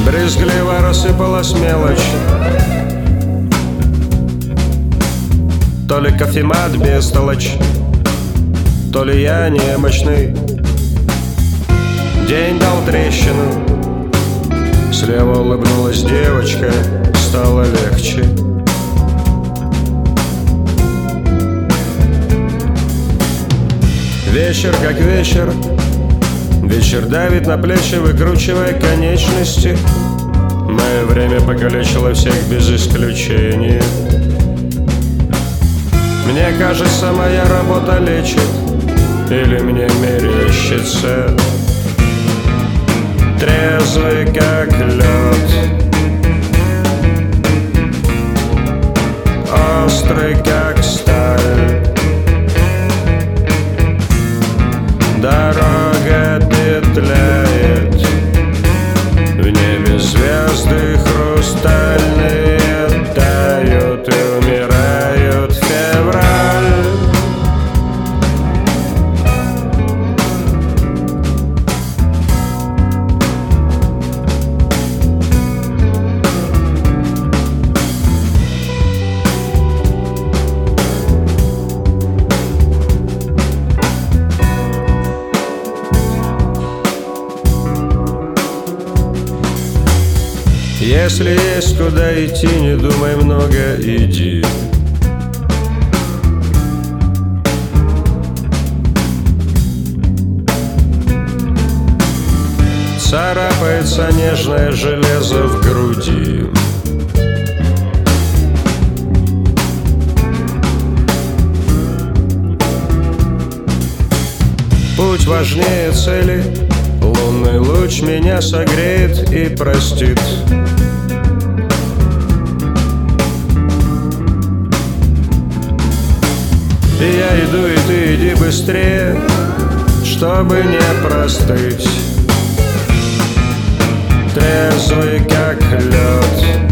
Брезгливо рассыпалась мелочь. То ли кофемат бестолочь, то ли я немощный. День дал трещину. Слева улыбнулась девочка, стало легче. Вечер как вечер, вечер давит на плечи, выкручивая конечности. Мое время покалечило всех без исключения. Мне кажется, моя работа лечит, или мне мерещится. Трезвый как лед, острый как сталь. Дорога петляет, в небе звезды хрустальные тают и умирают. Февраль. Если есть куда идти, не думай много, иди. Царапается нежное железо в груди. Путь важнее цели. Лунный луч меня согреет и простит. И я иду, и ты иди быстрее, чтобы не простыть. Трезвый как лед,